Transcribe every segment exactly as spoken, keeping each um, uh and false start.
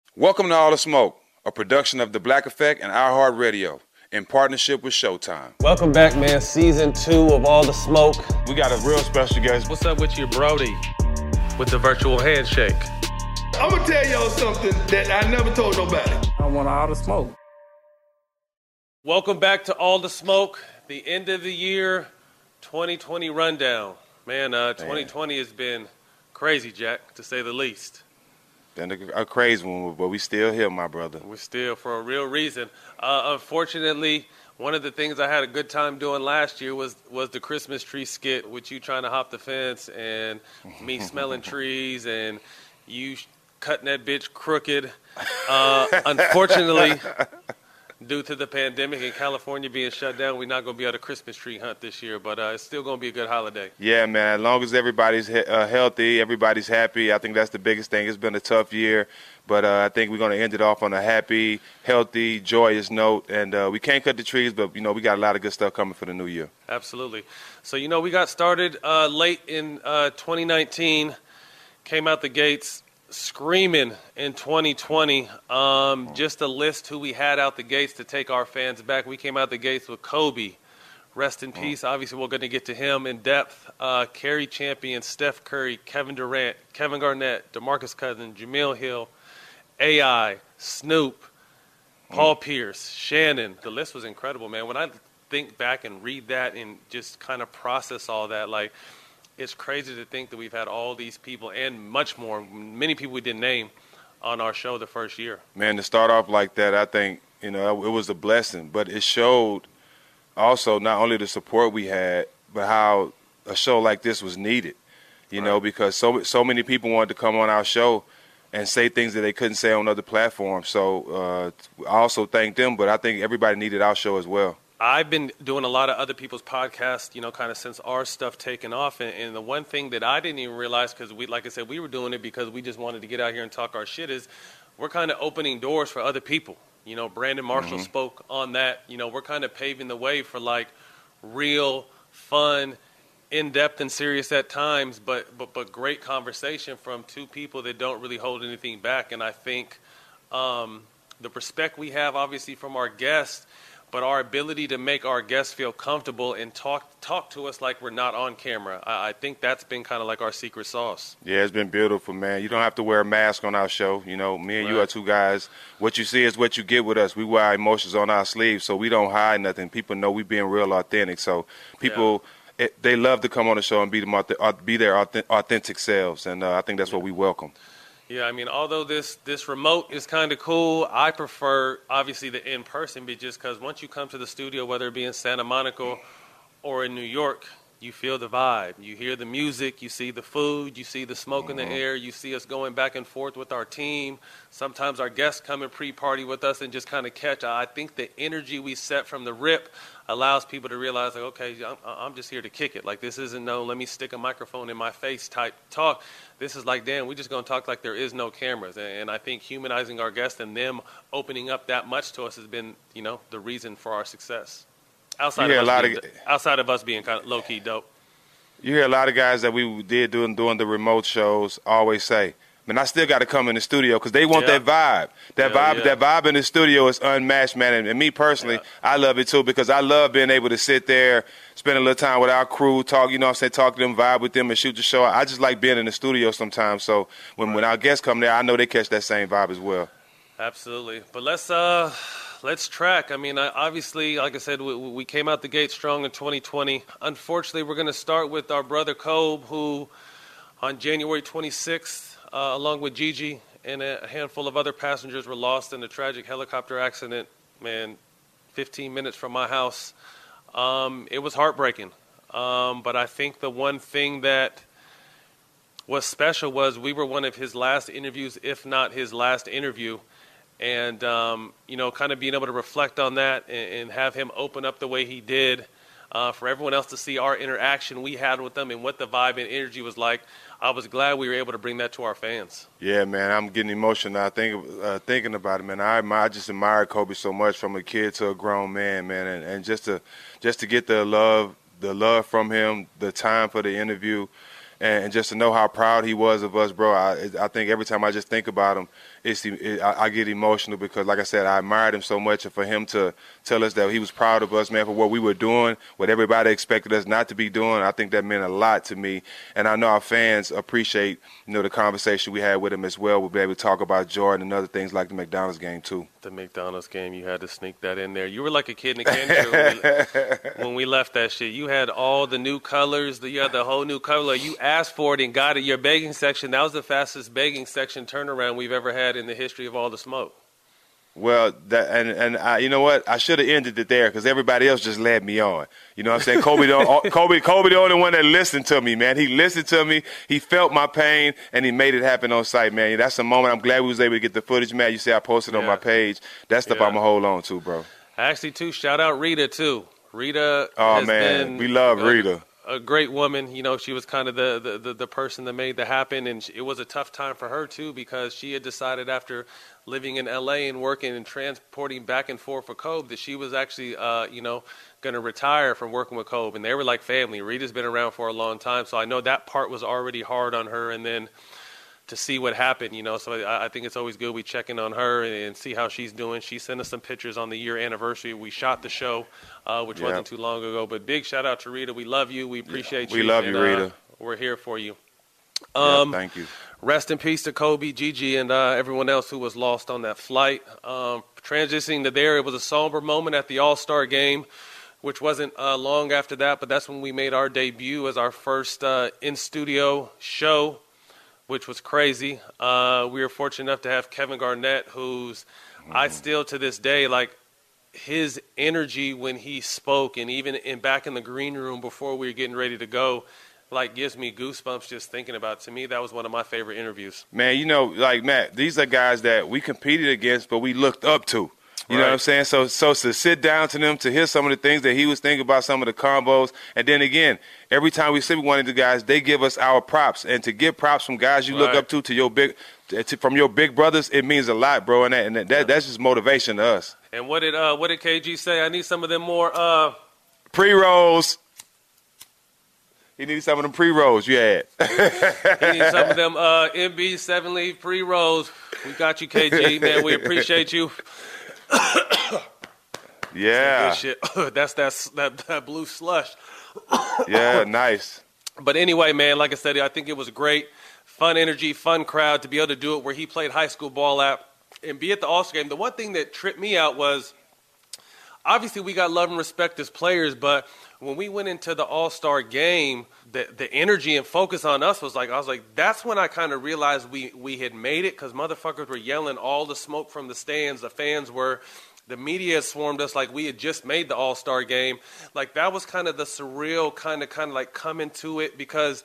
Welcome to All the Smoke, a production of The Black Effect and iHeartRadio in partnership with Showtime. Welcome back, man. Season two of All the Smoke. We got a real special guest. What's up with you, Brody, with the virtual handshake? I'm going to tell y'all something that I never told nobody. I want all the smoke. Welcome back to All the Smoke, the end of the year twenty twenty rundown. Man, uh, twenty twenty has been crazy, Jack, to say the least. Been a, a crazy one, but we still here, my brother. We're still, for a real reason. Uh, unfortunately, one of the things I had a good time doing last year was, was the Christmas tree skit with you trying to hop the fence and me smelling trees and you cutting that bitch crooked. Uh, unfortunately, due to the pandemic and California being shut down, we're not going to be able to Christmas tree hunt this year, but uh, it's still going to be a good holiday. Yeah, man, as long as everybody's he- uh, healthy, everybody's happy, I think that's the biggest thing. It's been a tough year, but uh, I think we're going to end it off on a happy, healthy, joyous note, and uh, we can't cut the trees, but, you know, we got a lot of good stuff coming for the new year. Absolutely. So, you know, we got started uh, late in uh, twenty nineteen, came out the gates screaming in twenty twenty. Um, just a list who we had out the gates to take our fans back. We came out the gates with Kobe. Rest in peace. Obviously, we're going to get to him in depth. Uh, Kerry Champion, Steph Curry, Kevin Durant, Kevin Garnett, DeMarcus Cousins, Jamil Hill, A I, Snoop, Paul Pierce, Shannon. The list was incredible, man. When I think back and read that and just kind of process all that, like, it's crazy to think that we've had all these people and much more, many people we didn't name, on our show the first year. Man, to start off like that, I think, you know, it was a blessing. But it showed also not only the support we had, but how a show like this was needed, you right. know, because so so many people wanted to come on our show and say things that they couldn't say on other platforms. So uh, I also thank them, but I think everybody needed our show as well. I've been doing a lot of other people's podcasts, you know, kind of since our stuff taken off. And, and the one thing that I didn't even realize, because we, like I said, we were doing it because we just wanted to get out here and talk our shit, is we're kind of opening doors for other people. You know, Brandon Marshall mm-hmm. spoke on that. You know, we're kind of paving the way for like real, fun, in-depth and serious at times, but, but, but great conversation from two people that don't really hold anything back. And I think um, the respect we have, obviously, from our guests, but our ability to make our guests feel comfortable and talk talk to us like we're not on camera, I, I think that's been kind of like our secret sauce. Yeah, it's been beautiful, man. You don't have to wear a mask on our show. You know, me and right. you are two guys. What you see is what you get with us. We wear our emotions on our sleeves, so we don't hide nothing. People know we being real authentic. So people, yeah. it, they love to come on the show and be, them, be their authentic selves, and uh, I think that's yeah. what we welcome. Yeah, I mean, although this, this remote is kind of cool, I prefer, obviously, the in-person, but just because once you come to the studio, whether it be in Santa Monica or in New York, you feel the vibe. You hear the music, you see the food, you see the smoke mm-hmm. in the air, you see us going back and forth with our team. Sometimes our guests come and pre-party with us and just kind of catch. I think the energy we set from the rip allows people to realize, like, okay, I'm, I'm just here to kick it. Like, this isn't no, let me stick a microphone in my face type talk. This is like, damn, we're just going to talk like there is no cameras. And, and I think humanizing our guests and them opening up that much to us has been, you know, the reason for our success. Outside, of us, being, of, outside of us being kind of low-key dope. You hear a lot of guys that we did doing, doing the remote shows always say, man, I still got to come in the studio because they want yeah. that vibe. That yeah, vibe yeah. that vibe in the studio is unmatched, man. And, and me personally, yeah. I love it too because I love being able to sit there, spend a little time with our crew, talk, you know what I'm saying, talk to them, vibe with them, and shoot the show. I just like being in the studio sometimes. So when, right. when our guests come there, I know they catch that same vibe as well. Absolutely. But let's uh, let's track. I mean, obviously, like I said, we, we came out the gate strong in twenty twenty. Unfortunately, we're going to start with our brother Kobe, who on January twenty-sixth, uh, along with Gigi and a handful of other passengers, were lost in a tragic helicopter accident, man, fifteen minutes from my house. Um, it was heartbreaking. Um, but I think the one thing that was special was we were one of his last interviews, if not his last interview. And, um, you know, kind of being able to reflect on that and, and have him open up the way he did uh, for everyone else to see our interaction we had with them and what the vibe and energy was like. I was glad we were able to bring that to our fans. Yeah, man, I'm getting emotional now think, uh, thinking about it, man. I, admire, I just admire Kobe so much from a kid to a grown man, man. And, and just to just to get the love, the love from him, the time for the interview, and just to know how proud he was of us, bro. I, I think every time I just think about him, it's it, I, I get emotional because, like I said, I admired him so much, and for him to tell us that he was proud of us, man, for what we were doing, what everybody expected us not to be doing, I think that meant a lot to me. And I know our fans appreciate, you know, the conversation we had with him as well. We'll be able to talk about Jordan and other things like the McDonald's game too. The McDonald's game, you had to sneak that in there. You were like a kid in a candy store when, we, when we left that shit. You had all the new colors. You had the whole new color. You asked for it and got it. Your begging section, that was the fastest begging section turnaround we've ever had in the history of All the Smoke. Well, that, and and I, you know what? I should have ended it there because everybody else just led me on. You know what I'm saying? Kobe, the, Kobe, Kobe, the only one that listened to me, man. He listened to me. He felt my pain, and he made it happen on site, man. That's a moment. I'm glad we was able to get the footage, man. You see, I posted yeah. on my page. That's stuff yeah. I'm gonna hold on to, bro. Actually, too, shout out Rita too. Rita. Oh has man, been we love a, Rita. A great woman. You know, she was kind of the, the, the, the person that made that happen, and it was a tough time for her too because she had decided after living in L A and working and transporting back and forth for Kobe that she was actually, uh, you know, going to retire from working with Kobe, and they were like family. Rita's been around for a long time, so I know that part was already hard on her, and then to see what happened, you know, so I, I think it's always good we check in on her and, and see how she's doing. She sent us some pictures on the year anniversary. We shot the show, uh, which yep. wasn't too long ago, but big shout out to Rita. We love you. We appreciate yeah, you. We love and, you, Rita. Uh, we're here for you. Um, yeah, thank you. Rest in peace to Kobe, Gigi, and uh, everyone else who was lost on that flight. Um, transitioning to there, it was a somber moment at the All-Star game, which wasn't uh, long after that, but that's when we made our debut as our first uh, in-studio show, which was crazy. Uh, we were fortunate enough to have Kevin Garnett, who's, mm-hmm. I still to this day, like, his energy when he spoke, and even in back in the green room before we were getting ready to go, like, gives me goosebumps just thinking about it. To me, that was one of my favorite interviews. Man, you know, like, Matt, these are guys that we competed against, but we looked up to. You right. know what I'm saying? So so to sit down to them, to hear some of the things that he was thinking about, some of the combos, and then again, every time we sit with one of the guys, they give us our props. And to get props from guys you right. look up to, to your big, to, from your big brothers, it means a lot, bro. And that, and that, that that's just motivation to us. And what did uh, what did K G say? I need some of them more uh... pre-rolls. He needs some of them pre-rolls you had. He needs some of them uh, M B seven leaf pre-rolls. We got you, K G, man. We appreciate you. Yeah. Shit. That's that, that that blue slush. Yeah, nice. But anyway, man, like I said, I think it was great. Fun energy, fun crowd to be able to do it where he played high school ball at and be at the All-Star game. The one thing that tripped me out was, obviously we got love and respect as players, but when we went into the All-Star game, the the energy and focus on us was like, I was like, that's when I kind of realized we, we had made it, because motherfuckers were yelling all the smoke from the stands. The fans were, the media swarmed us like we had just made the All-Star game. Like, that was kind of the surreal kind of, kind of like coming to it, because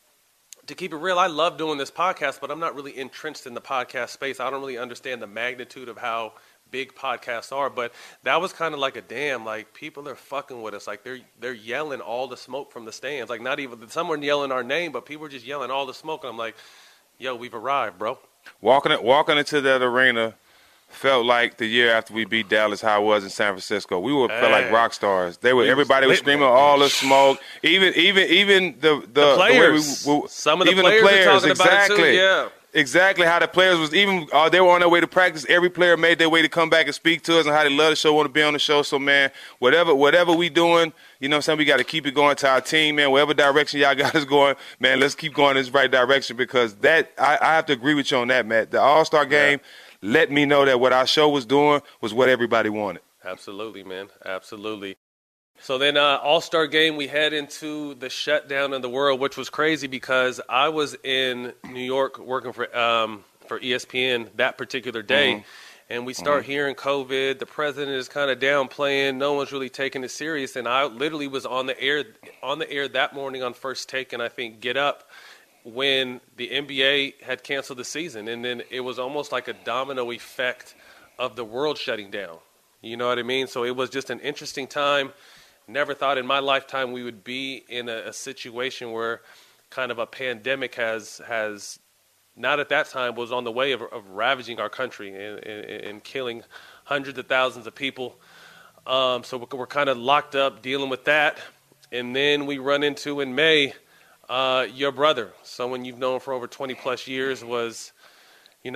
to keep it real, I love doing this podcast, but I'm not really entrenched in the podcast space. I don't really understand the magnitude of how big podcasts are, but that was kind of like a damn, like, people are fucking with us. Like, they're they're yelling all the smoke from the stands. Like, not even, some were yelling our name, but people were just yelling all the smoke. And I'm like, yo, we've arrived, bro. Walking it, walking into that arena felt like the year after we beat Dallas, how it was in San Francisco. We were hey. felt like rock stars. They were, we everybody was, was screaming man. all the smoke. Even, even, even the the, the players. The way we, we, some of the even players, the players are talking exactly. about it too. Yeah. Exactly how the players was even uh, they were on their way to practice. Every player made their way to come back and speak to us and how they love the show, want to be on the show. So man, whatever whatever we doing, you know what I'm saying, we got to keep it going to our team, man. Whatever direction y'all got us going, man, let's keep going in this right direction, because that I, I have to agree with you on that, Matt. The All-Star game yeah. let me know that what our show was doing was what everybody wanted. Absolutely, man. Absolutely. So then uh, All-Star game, we head into the shutdown of the world, which was crazy because I was in New York working for um, for E S P N that particular day, mm-hmm. and we start mm-hmm. hearing COVID. The president is kind of downplaying. No one's really taking it serious, and I literally was on the air on the air that morning on First Take, and I think Get Up, when the N B A had canceled the season, and then it was almost like a domino effect of the world shutting down. You know what I mean? So it was just an interesting time. Never thought in my lifetime we would be in a, a situation where kind of a pandemic has, has not at that time, was on the way of, of ravaging our country and, and, and killing hundreds of thousands of people. Um, so we're, we're kind of locked up dealing with that. And then we run into, in May, uh, your brother, someone you've known for over twenty plus years, was, you know,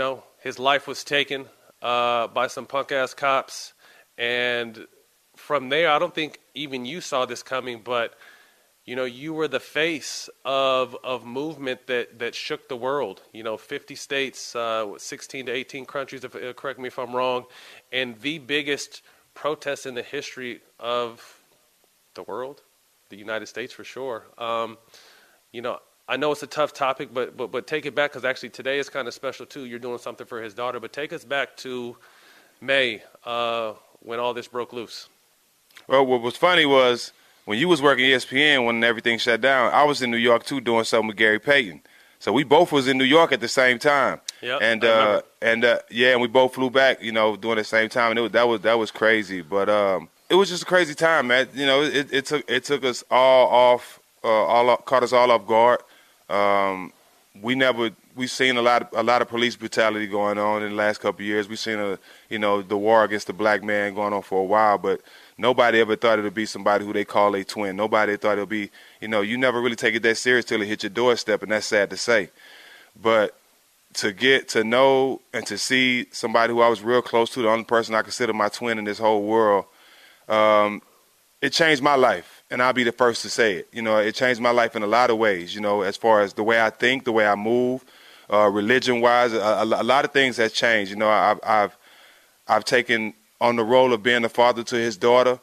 his life was taken uh, by some punk-ass cops. And from there, I don't think even you saw this coming, but, you know, you were the face of of movement that, that shook the world. You know, fifty states, uh, sixteen to eighteen countries, if, uh, correct me if I'm wrong, and the biggest protest in the history of the world, the United States for sure. Um, you know, I know it's a tough topic, but but, but take it back, because actually today is kind of special too. You're doing something for his daughter, but take us back to May uh, when all this broke loose. Well, what was funny was when you was working E S P N when everything shut down, I was in New York too doing something with Gary Payton. So we both was in New York at the same time. Yep, and I uh, and uh, yeah, and we both flew back, you know, during the same time, and it was, that was that was crazy. But um, it was just a crazy time, man. You know, it, it took it took us all off, uh, all off, caught us all off guard. Um, we never we've seen a lot of, a lot of police brutality going on in the last couple of years. We've seen a you know the war against the black man going on for a while, but nobody ever thought it would be somebody who they call a twin. Nobody thought it would be, you know, you never really take it that serious till it hit your doorstep, and that's sad to say. But to get to know and to see somebody who I was real close to, the only person I consider my twin in this whole world, um, it changed my life, and I'll be the first to say it. You know, it changed my life in a lot of ways, you know, as far as the way I think, the way I move, uh, religion-wise, a, a, a lot of things has changed. You know, I've, I've, I've taken on the role of being a father to his daughter,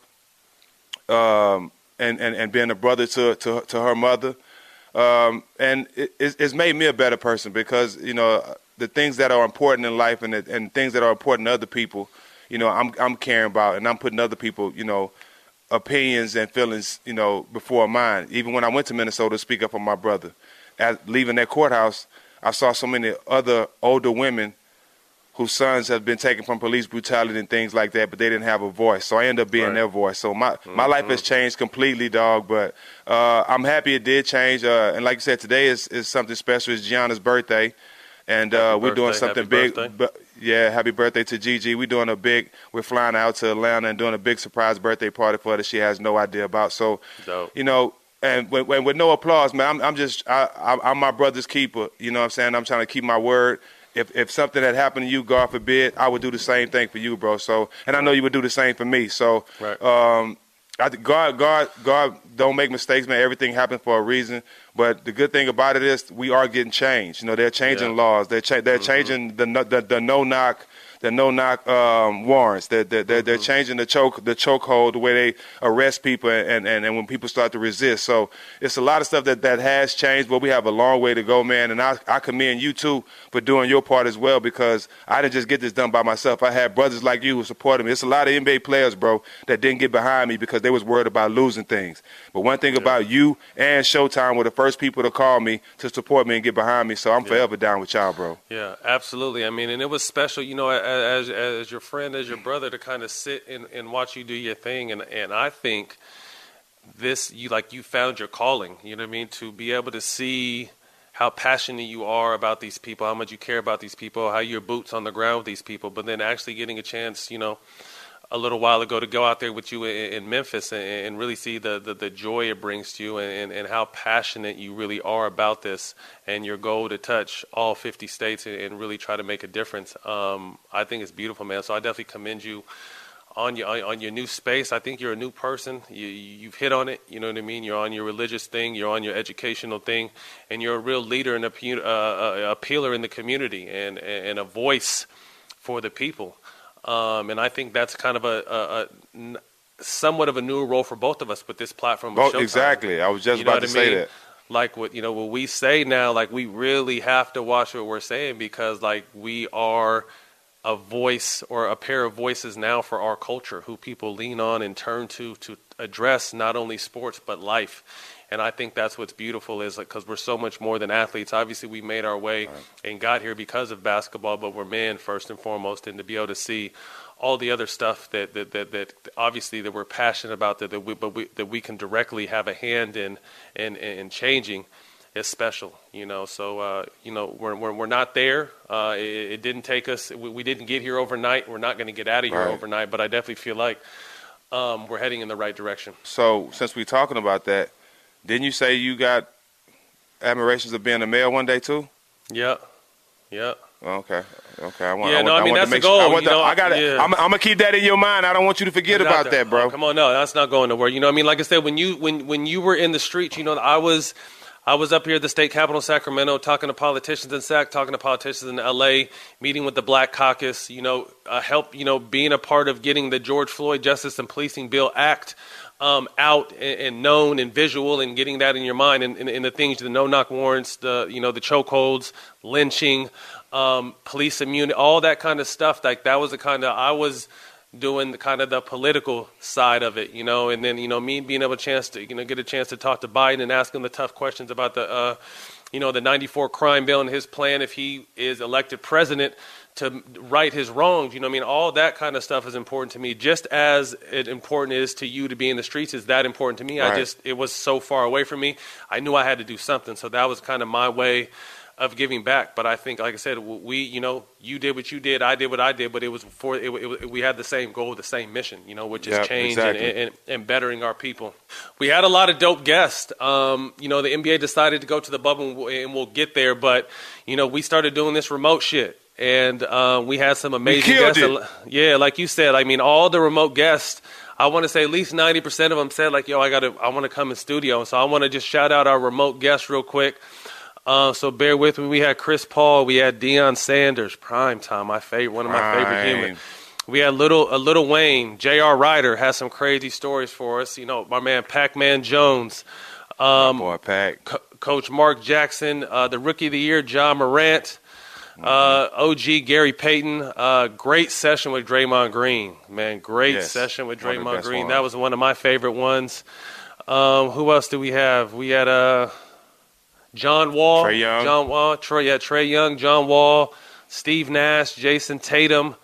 um, and, and, and being a brother to, to, to her mother. Um, and it, it's made me a better person because, you know, the things that are important in life and, the, and things that are important to other people, you know, I'm, I'm caring about, and I'm putting other people, you know, opinions and feelings, you know, before mine. Even when I went to Minnesota to speak up for my brother, at leaving that courthouse, I saw so many other older women whose sons have been taken from police brutality and things like that, but they didn't have a voice. So I ended up being right. their voice. So my, mm-hmm. my life has changed completely, dog, but uh, I'm happy it did change. Uh, and like you said, today is, is something special. It's Gianna's birthday, and uh, we're doing something happy big. But, yeah, happy birthday to Gigi. We're doing a big, we're flying out to Atlanta and doing a big surprise birthday party for her that she has no idea about. So, Dope. you know, and with, with no applause, man, I'm, I'm just, I, I'm my brother's keeper. You know what I'm saying? I'm trying to keep my word. If if something had happened to you, God forbid, I would do the same thing for you, bro. So, and I know you would do the same for me. So, right. um, I think God, God, God, don't make mistakes, man. Everything happens for a reason. But the good thing about it is we are getting changed. You know, they're changing yeah. laws. They're cha- they're mm-hmm. changing the the, the no knock. The no-knock um, warrants. They're, they're, they're, they're changing the choke, the chokehold, the way they arrest people, and, and, and when people start to resist. So it's a lot of stuff that, that has changed, but we have a long way to go, man. And I, I commend you, too, for doing your part as well, because I didn't just get this done by myself. I had brothers like you who supported me. It's a lot of N B A players, bro, that didn't get behind me because they was worried about losing things. But one thing yeah. about you and Showtime were the first people to call me to support me and get behind me. So I'm yeah. forever down with y'all, bro. Yeah, absolutely. I mean, and it was special, you know, as as your friend, as your brother, to kind of sit and, and watch you do your thing. And, and I think this, you like you found your calling, you know what I mean, to be able to see how passionate you are about these people, how much you care about these people, how your boots on the ground with these people, but then actually getting a chance, you know, a little while ago to go out there with you in, in Memphis and, and really see the, the, the joy it brings to you and, and how passionate you really are about this and your goal to touch all fifty states and, and really try to make a difference. Um, I think it's beautiful, man. So I definitely commend you on your on your new space. I think you're a new person. You, you've hit on it. You know what I mean? You're on your religious thing. You're on your educational thing. And you're a real leader and a, uh, a pillar in the community and, and a voice for the people. Um, and I think that's kind of a, a, a somewhat of a new role for both of us with this platform. Both, exactly. I was just you know about to say mean? that. Like what you know, what we say now, like we really have to watch what we're saying because, like, we are a voice or a pair of voices now for our culture, who people lean on and turn to to address not only sports but life. And I think that's what's beautiful is like because we're so much more than athletes. Obviously, we made our way right. and got here because of basketball, but we're men first and foremost. And to be able to see all the other stuff that that, that, that obviously that we're passionate about, that, that we but we, that we can directly have a hand in in, in changing is special. You know, so uh, you know we're we're, we're not there. Uh, it, it didn't take us. We, we didn't get here overnight. We're not going to get out of here right. overnight. But I definitely feel like um, we're heading in the right direction. So since we're talking about that. Didn't you say you got admirations of being a male one day too? Yeah, yeah. Okay. Okay. I want, yeah, I want, no, I mean, I that's the the goal. Sure, I, want you the, know, I got it. yeah. I'm, I'm going to keep that in your mind. I don't want you to forget It's about that, bro. Oh, come on, no, that's not going nowhere. You know what I mean? Like I said, when you when when you were in the streets, you know, I was I was up here at the state capitol in Sacramento talking to politicians in Sac, talking to politicians in L A, meeting with the Black Caucus, you know, uh, help, you know, being a part of getting the George Floyd Justice and Policing Bill Act um, out and, and known and visual, and getting that in your mind, and, and, and the things, the no-knock warrants, the, you know, the chokeholds, lynching, um, police immunity, all that kind of stuff. Like that was the kind of, I was doing the kind of the political side of it, you know, and then, you know, me being able to chance to, you know, get a chance to talk to Biden and ask him the tough questions about the, uh, you know, the ninety-four crime bill and his plan if he is elected president to right his wrongs. You know what I mean? All that kind of stuff is important to me. Just as it important is to you to be in the streets is that important to me. Right. I just, it was so far away from me. I knew I had to do something. So that was kind of my way of giving back. But I think, like I said, we, you know, you did what you did, I did what I did, but it was for, it, it, we had the same goal, the same mission, you know, which is yep, change exactly. and, and, and bettering our people. We had a lot of dope guests. Um, you know, the N B A decided to go to the bubble, and we'll get there, but, you know, we started doing this remote shit. And uh, we had some amazing guests. It. Yeah, like you said, I mean, all the remote guests, I want to say at least ninety percent of them said, like, yo, I got to, I want to come in studio. So I want to just shout out our remote guests real quick. Uh, so bear with me. We had Chris Paul. We had Deion Sanders, prime time, my favorite, one of my Prime. favorite humans. We had little, a Little Wayne. J R. Ryder has some crazy stories for us. You know, my man Pac-Man Jones. Um, my boy Pac. Co- Coach Mark Jackson. Uh, the Rookie of the Year, John Morant. Uh, O G Gary Payton. Uh, great session with Draymond Green. Man, great yes. session with Draymond Green. Ones. That was one of my favorite ones. Um, who else do we have? We had uh, John Wall. Trae Young. John Wall. Trae, yeah, Trae Young, John Wall, Steve Nash, Jason Tatum,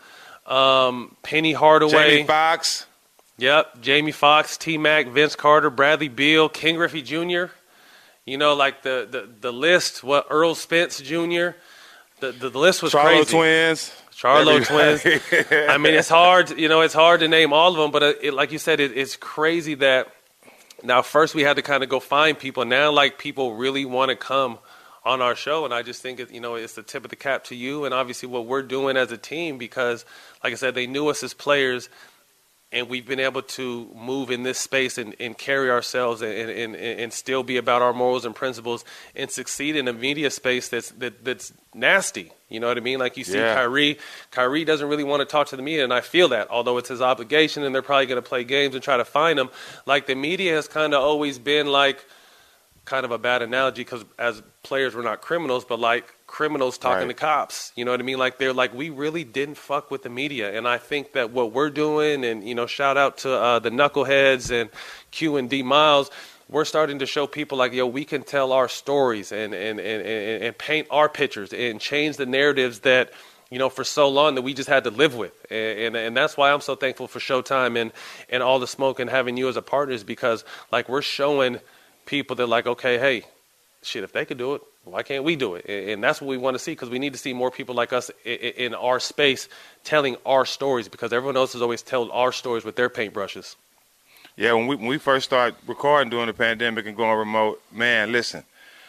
um, Penny Hardaway. Jamie Foxx. Yep, Jamie Foxx, T-Mac, Vince Carter, Bradley Beal, King Griffey Junior You know, like the, the, the list, what Earl Spence Junior The, the, the list was Charlo crazy. Twins. Charlo Twins. I mean, it's hard, you know, it's hard to name all of them, but it, like you said, it, it's crazy that now first we had to kind of go find people. Now, like, people really want to come on our show, and I just think, it, you know, it's the tip of the cap to you and obviously what we're doing as a team because, like I said, they knew us as players, and we've been able to move in this space and, and carry ourselves and, and, and still be about our morals and principles and succeed in a media space that's that, that's nasty. You know what I mean? Like you see yeah. Kyrie. Kyrie doesn't really want to talk to the media, and I feel that, although it's his obligation and they're probably going to play games and try to find him. Like the media has kind of always been like kind of a bad analogy because as players we're not criminals, but like criminals talking right. to cops. You know what I mean? Like they're like, we really didn't fuck with the media. And I think that what we're doing, and, you know, shout out to uh, the Knuckleheads and Q and D Miles, we're starting to show people like, yo, we can tell our stories and, and, and, and, and paint our pictures and change the narratives that, you know, for so long that we just had to live with. And, and, and that's why I'm so thankful for Showtime and, and All the Smoke and having you as a partner is because, like, we're showing people that, like, okay, hey, shit, if they could do it, why can't we do it? And that's what we want to see because we need to see more people like us in our space telling our stories because everyone else has always told our stories with their paintbrushes. Yeah, when we when we first started recording during the pandemic and going remote, man, listen,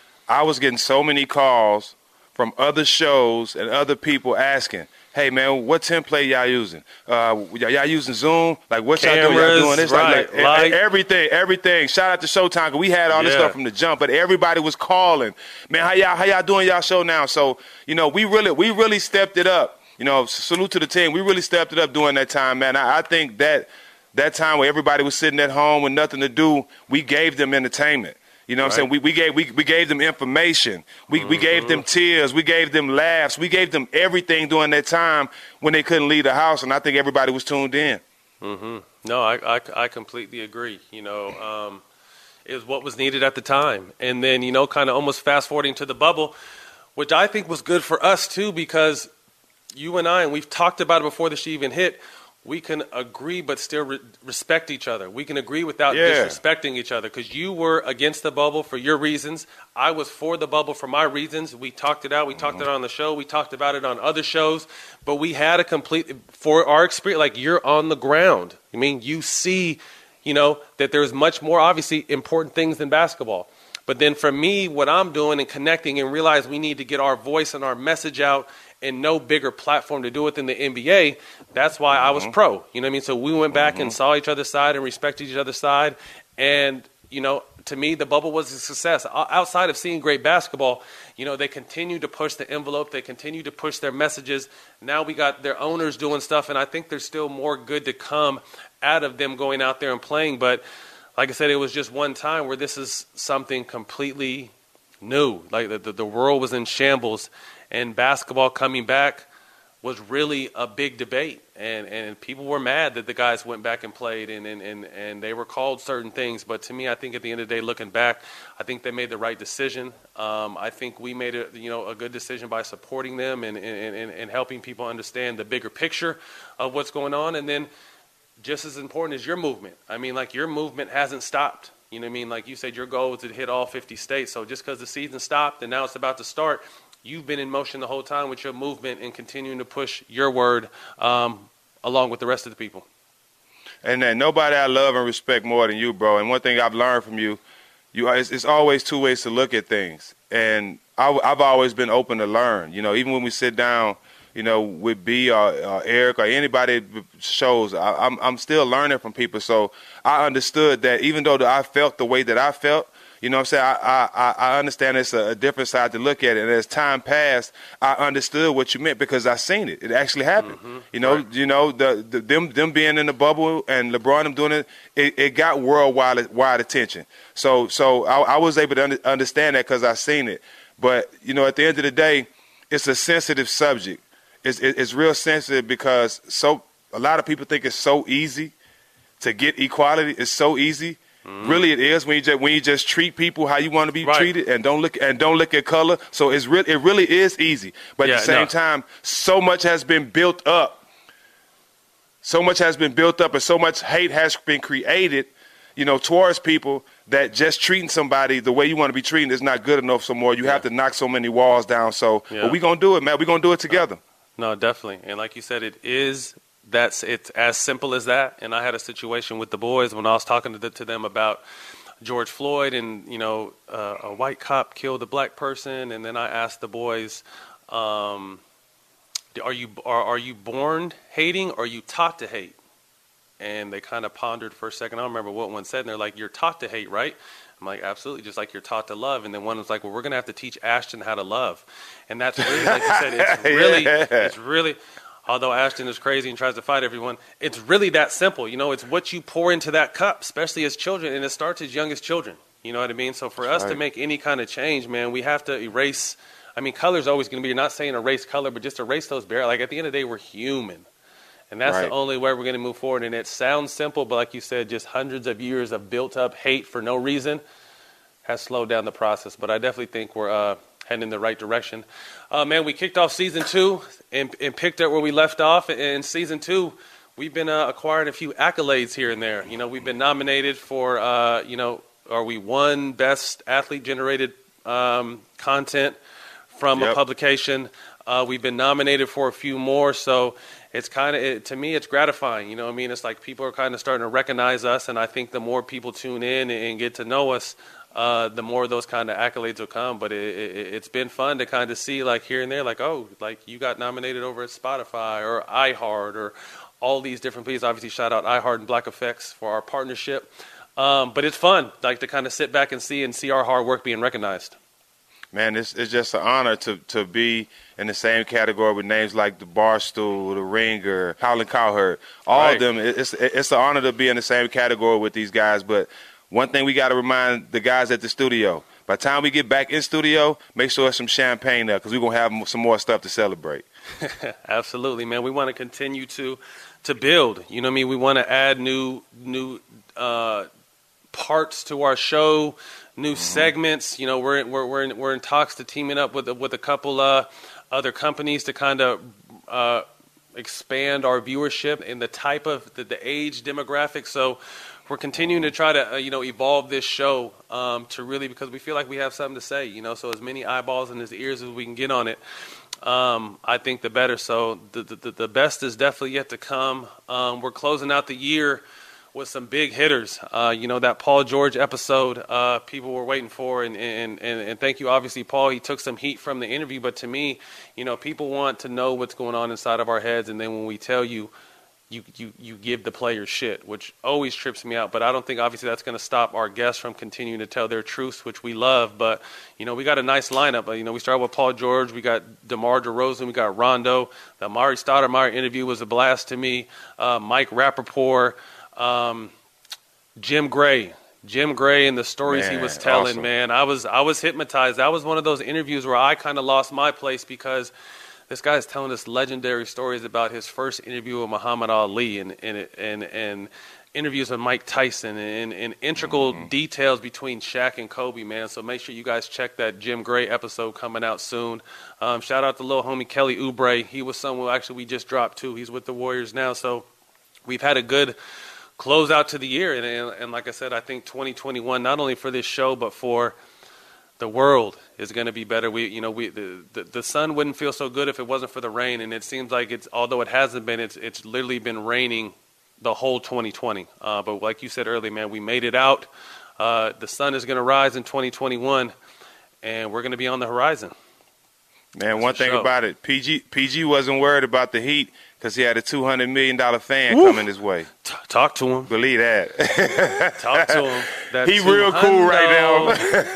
I was getting so many calls from other shows and other people asking, hey, man, what template y'all using? Uh, y'all using Zoom? Like, what y'all doing? Y'all doing this? Right, like, like, everything, everything. Shout out to Showtime, because we had all this yeah. stuff from the jump, but everybody was calling. Man, how y'all, how y'all doing y'all show now? So, you know, we really, we really stepped it up. You know, salute to the team. We really stepped it up during that time, man. I, I think that that time where everybody was sitting at home with nothing to do, we gave them entertainment. You know what right. I'm saying? We we gave we, we gave them information. We mm-hmm. we gave them tears. We gave them laughs. We gave them everything during that time when they couldn't leave the house, and I think everybody was tuned in. Mm-hmm. No, I, I, I completely agree. You know, um, it was what was needed at the time. And then, you know, kind of almost fast-forwarding to the bubble, which I think was good for us, too, because you and I, and we've talked about it before the shit even hit, we can agree but still re- respect each other. We can agree without yeah. disrespecting each other because you were against the bubble for your reasons. I was for the bubble for my reasons. We talked it out. We talked mm-hmm. it on the show. We talked about it on other shows. But we had a complete – for our experience, like you're on the ground. I mean, you see, you know, that there's much more obviously important things than basketball. But then for me, what I'm doing and connecting and realize we need to get our voice and our message out and no bigger platform to do it than the N B A. That's why mm-hmm. I was pro. You know what I mean? So we went back mm-hmm. and saw each other's side and respected each other's side. And, you know, to me, the bubble was a success. Outside of seeing great basketball, you know, they continue to push the envelope. They continue to push their messages. Now we got their owners doing stuff, and I think there's still more good to come out of them going out there and playing. But like I said, it was just one time where this is something completely new. Like the, the, the world was in shambles, and basketball coming back was really a big debate. And, and people were mad that the guys went back and played, and, and, and, and they were called certain things. But to me, I think at the end of the day, looking back, I think they made the right decision. Um, I think we made a, you know, a good decision by supporting them and, and, and, and helping people understand the bigger picture of what's going on. And then just as important is your movement. I mean, like, your movement hasn't stopped. You know what I mean? Like you said, your goal was to hit all fifty states. So just because the season stopped and now it's about to start, you've been in motion the whole time with your movement and continuing to push your word um, along with the rest of the people. And then nobody I love and respect more than you, bro. And one thing I've learned from you, you it's, it's always two ways to look at things. And I, I've always been open to learn. You know, even when we sit down, you know, with B or, or Eric or anybody shows, I, I'm I'm still learning from people. So I understood that even though I felt the way that I felt, you know what I'm saying, I I, I understand it's a, a different side to look at it. And as time passed, I understood what you meant because I seen it. It actually happened. Mm-hmm. You know, right. you know, the, the them them being in the bubble and LeBron them doing it, it, it got worldwide wide attention. So so I, I was able to under, understand that because I seen it. But you know, at the end of the day, it's a sensitive subject. It's, it's real sensitive because so a lot of people think it's so easy to get equality. It's so easy. Mm. Really, it is when you just when you just treat people how you want to be right. treated and don't look and don't look at color. So it's really it really is easy. But yeah, at the same no. time, so much has been built up. So much has been built up, and so much hate has been created, you know, towards people that just treating somebody the way you want to be treated is not good enough. So more, you yeah. have to knock so many walls down. So, yeah. but we gonna do it, man. We gonna do it together. No, definitely. And like you said, it is that's it's as simple as that. And I had a situation with the boys when I was talking to, the, to them about George Floyd and, you know, uh, a white cop killed a black person. And then I asked the boys, um, are you are, are you born hating or are you taught to hate? And they kind of pondered for a second. I don't remember what one said. And they're like, you're taught to hate, right? I'm like, absolutely, just like you're taught to love. And then one was like, well, we're going to have to teach Ashton how to love. And that's really, like you said, it's really, yeah. it's really, although Ashton is crazy and tries to fight everyone, it's really that simple. You know, it's what you pour into that cup, especially as children, and it starts as young as children. You know what I mean? So for that's us right. to make any kind of change, man, we have to erase, I mean, color is always going to be, you're not saying erase color, but just erase those barriers. Like at the end of the day, we're human. And that's right. the only way we're going to move forward. And it sounds simple, but like you said, just hundreds of years of built-up hate for no reason has slowed down the process. But I definitely think we're uh, heading in the right direction. Uh, man, we kicked off season two and, and picked up where we left off. In season two, we've been uh, acquiring a few accolades here and there. You know, we've been nominated for, uh, you know, or we won Best Athlete-Generated um, Content from yep. a publication. Uh, we've been nominated for a few more, so it's kind of, it, to me, it's gratifying. You know what I mean? It's like people are kind of starting to recognize us, and I think the more people tune in and get to know us, uh, the more those kind of accolades will come. But it, it, it's been fun to kind of see, like, here and there, like, oh, like, you got nominated over at Spotify or iHeart or all these different pieces. Obviously, shout out iHeart and Black Effects for our partnership. Um, but it's fun, like, to kind of sit back and see and see our hard work being recognized. Man, it's, it's just an honor to, to be in the same category with names like the Barstool, the Ringer, Howlin' Cowherd, all right. of them. It's it's an honor to be in the same category with these guys. But one thing we got to remind the guys at the studio, by the time we get back in studio, make sure there's some champagne there because we're going to have some more stuff to celebrate. Absolutely, man. We want to continue to to build. You know what I mean? We want to add new new uh, parts to our show. New mm-hmm. segments, you know, we're in, we're we're in, we're in talks to teaming up with with a couple uh, other companies to kind of uh, expand our viewership and the type of the, the age demographic. So we're continuing to try to uh, you know evolve this show um, to really, because we feel like we have something to say, you know. So as many eyeballs and as ears as we can get on it, um, I think the better. So the, the the best is definitely yet to come. Um, we're closing out the year with some big hitters. Uh, you know, that Paul George episode uh, people were waiting for, and, and, and, and thank you, obviously, Paul. He took some heat from the interview, but to me, you know, people want to know what's going on inside of our heads, and then when we tell you, you, you, you give the players shit, which always trips me out. But I don't think, obviously, that's going to stop our guests from continuing to tell their truths, which we love. But, you know, we got a nice lineup. You know, we started with Paul George. We got DeMar DeRozan. We got Rondo. The Amari Stoudemire interview was a blast to me. Uh, Mike Rappaport. Um, Jim Gray. Jim Gray and the stories man, he was telling, awesome. man. I was I was hypnotized. That was one of those interviews where I kind of lost my place because this guy is telling us legendary stories about his first interview with Muhammad Ali and and and, and interviews with Mike Tyson and, and integral mm-hmm. details between Shaq and Kobe, man. So make sure you guys check that Jim Gray episode coming out soon. Um, shout out to little homie Kelly Oubre. He was someone actually we just dropped too. He's with the Warriors now. So we've had a good close out to the year. And, and, and like I said, I think twenty twenty-one, not only for this show, but for the world is going to be better. We, you know, we the, the the sun wouldn't feel so good if it wasn't for the rain, and it seems like it's although it hasn't been, it's it's literally been raining the whole twenty twenty. Uh, but like you said earlier, man, we made it out. Uh, the sun is going to rise in twenty twenty-one, and we're going to be on the horizon. Man, That's one thing show. about it, P G P G wasn't worried about the heat because he had a two hundred million dollars fan Woo. coming his way. T- talk to him. Believe that. Talk to him. That he real cool right now.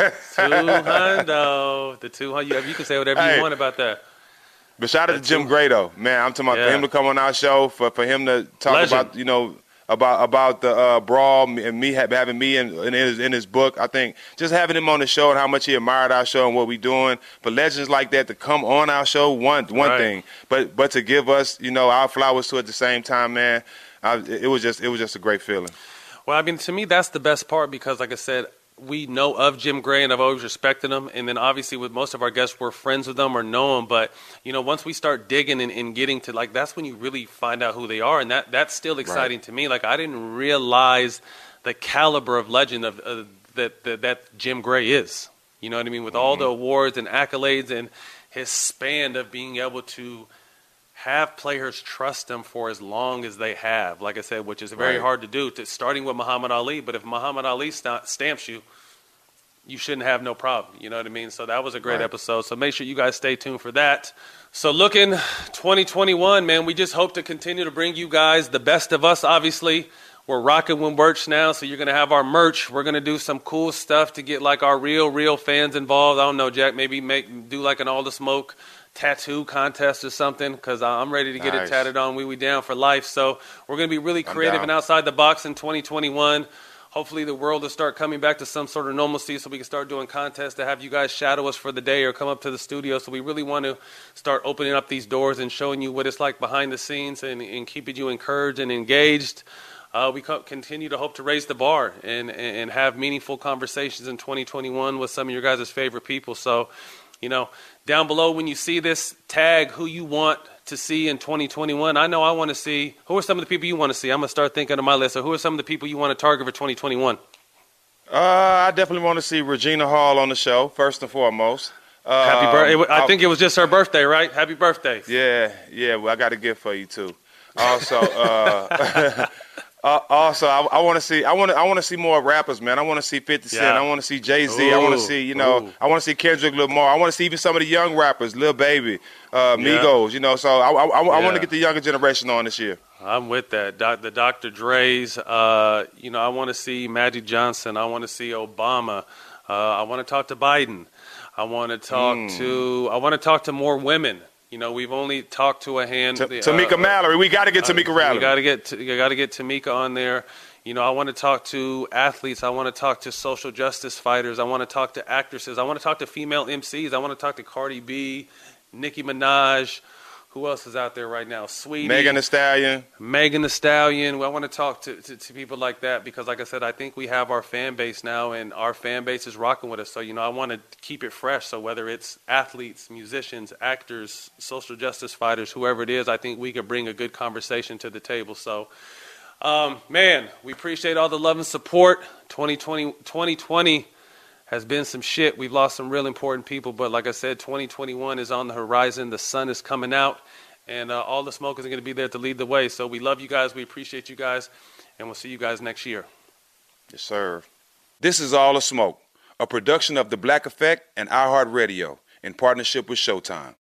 two hundred. The two hundred. You, you can say whatever hey. you want about that. But shout out to Jim Gray, though. Man, I'm talking about yeah. for him to come on our show, for, for him to talk Legend. about, you know, about about the uh, brawl and me having me in, in his in his book. I think just having him on the show and how much he admired our show and what we doing. But legends like that to come on our show, one one right. thing. But but to give us, you know, our flowers too at the same time, man. I, it was just it was just a great feeling. Well, I mean, to me, that's the best part because, like I said, we know of Jim Gray, and I've always respected him. And then, obviously, with most of our guests, we're friends with them or know them. But, you know, once we start digging and, and getting to, like, that's when you really find out who they are. And that that's still exciting right. to me. Like, I didn't realize the caliber of legend of uh, that, that that Jim Gray is. You know what I mean? With mm-hmm. all the awards and accolades and his span of being able to have players trust them for as long as they have, like I said, which is very right. hard to do, to starting with Muhammad Ali. But if Muhammad Ali st- stamps you, you shouldn't have no problem. You know what I mean? So that was a great right. episode. So make sure you guys stay tuned for that. So looking twenty twenty-one, man, we just hope to continue to bring you guys the best of us, obviously. We're rocking with merch now, so you're going to have our merch. We're going to do some cool stuff to get, like, our real, real fans involved. I don't know, Jack, maybe make do, like, an All the Smoke tattoo contest or something, because I'm ready to get nice. it tatted on. We we down for life. So we're going to be really creative and outside the box in twenty twenty-one. Hopefully the world will start coming back to some sort of normalcy so we can start doing contests to have you guys shadow us for the day or come up to the studio. So we really want to start opening up these doors and showing you what it's like behind the scenes and, and keeping you encouraged and engaged. Uh, we co- continue to hope to raise the bar and, and have meaningful conversations in twenty twenty-one with some of your guys' favorite people. So, you know, down below when you see this, tag who you want to see in twenty twenty-one. I know I want to see. Who are some of the people you want to see? I'm going to start thinking of my list. So who are some of the people you want to target for twenty twenty-one? Uh, I definitely want to see Regina Hall on the show, first and foremost. Uh, Happy birthday. I think it was just her birthday, right? Happy birthday. Yeah, yeah. Well, I got a gift for you, too. Also, uh, uh, also, I, I want to see. I want to. I want to see more rappers, man. I want to see fifty Cent. Yeah. I want to see Jay-Z. Ooh, I want to see. You know. Ooh. I want to see Kendrick Lamar. I want to see even some of the young rappers, Lil Baby, uh, Migos. Yeah. You know. So I, I, I, I yeah. want to get the younger generation on this year. I'm with that. Doc, the Doctor Dre's. Uh, you know. I want to see Magic Johnson. I want to see Obama. Uh, I want to talk to Biden. I want to talk mm. to. I want to talk to more women. You know, we've only talked to a hand. T- Tamika uh, Mallory. We got to get Tamika uh, Mallory. We got to get. You got to get Tamika on there. You know, I want to talk to athletes. I want to talk to social justice fighters. I want to talk to actresses. I want to talk to female M Cs. I want to talk to Cardi B, Nicki Minaj. Who else is out there right now? Sweetie. Megan Thee Stallion. Megan Thee Stallion. Well, I want to talk to, to, to people like that because, like I said, I think we have our fan base now, and our fan base is rocking with us. So, you know, I want to keep it fresh. So whether it's athletes, musicians, actors, social justice fighters, whoever it is, I think we could bring a good conversation to the table. So, um, man, we appreciate all the love and support. twenty twenty, twenty twenty has been some shit. We've lost some real important people, but like I said, twenty twenty-one is on the horizon. The sun is coming out, and uh, all the smokers are going to be there to lead the way. So we love you guys. We appreciate you guys. and we'll see you guys next year. Yes, sir. This is All the Smoke, a production of The Black Effect and iHeartRadio in partnership with Showtime.